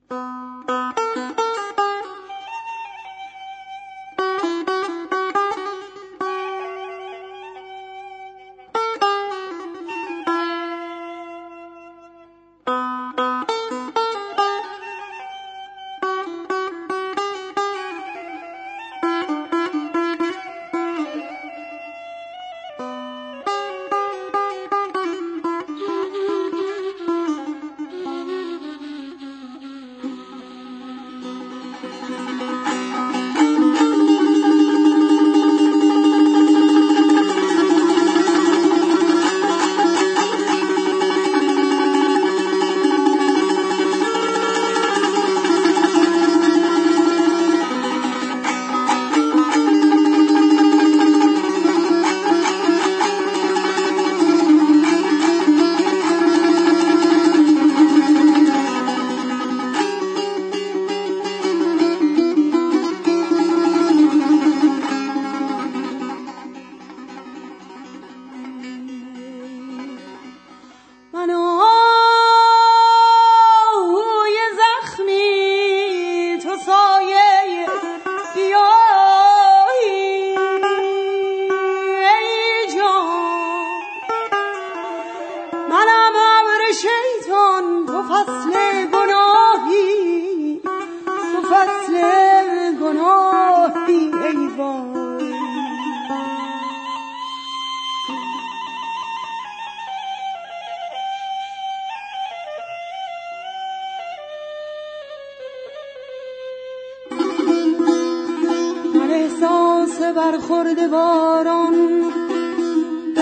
برخورد باران به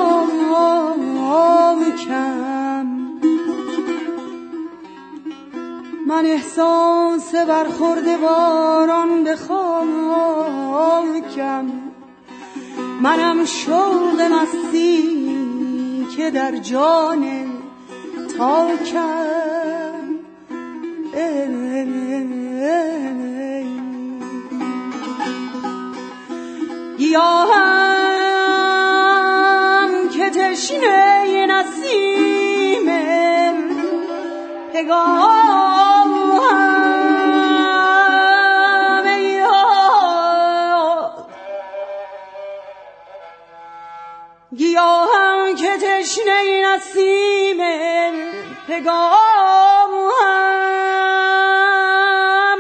خاکم، من احساس برخورد باران به خاکم، منم شوق مستی که در جان تاکم. گیاهم که تشنه نسیم پگاهم، گیاهم که تشنه نسیم پگاهم،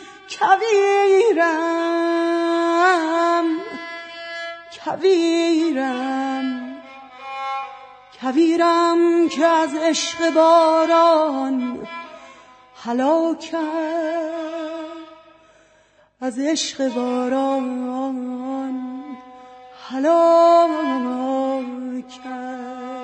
کویرم که از عشق باران هلاکم، از عشق باران هلاکم.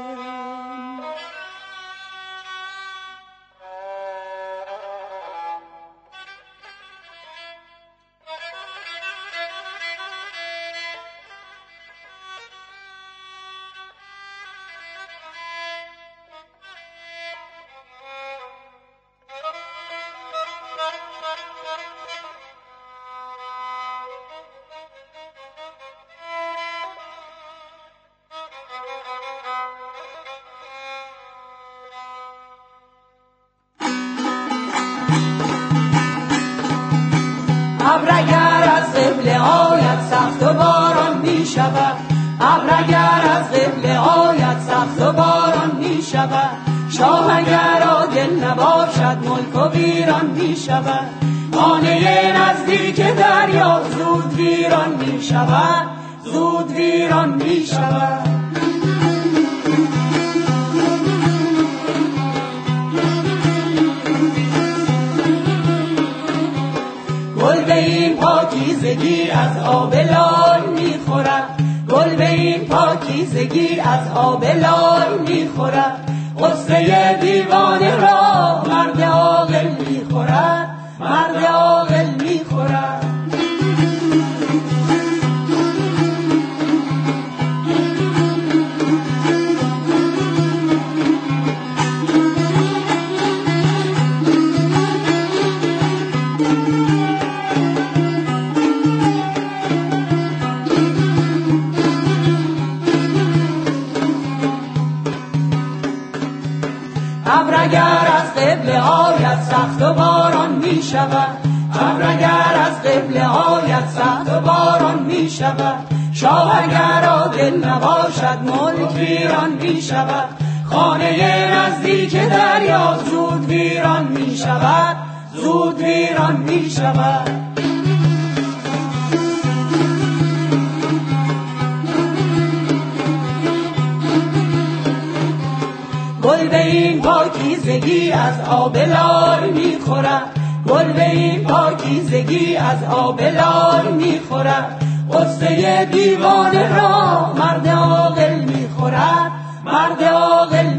ابر اگر از قبله آید سخت و باران می شود، ابر اگر از قبله آید سخت و باران می شود، شاه اگر عادل نباشد ملک و ویران می شود، خانه نزدیک دریا زود ویران می شود، زود ویران می شود. گل به این پاکیزگی از آب لال میخورد، گل به این پاکیزگی از آب لال میخورد، غصه دیوانه را مرد عاقل میخورد، مرد عاقل میخورد. ابر اگر از قبله آید سخت شود. ابر اگر از قبله آید سخت و باران می شود. شاه اگر عادل نباشد ملک ویران می شود. خانه نزدیک دریا زود ویران می شود. زود ویران می شود. گل به این پاکیزگی از آب لال می خورد. گل به این پاکیزگی از آب لال می خورد. قصه دیوانه را مرد عاقل می خورد. مرد عاقل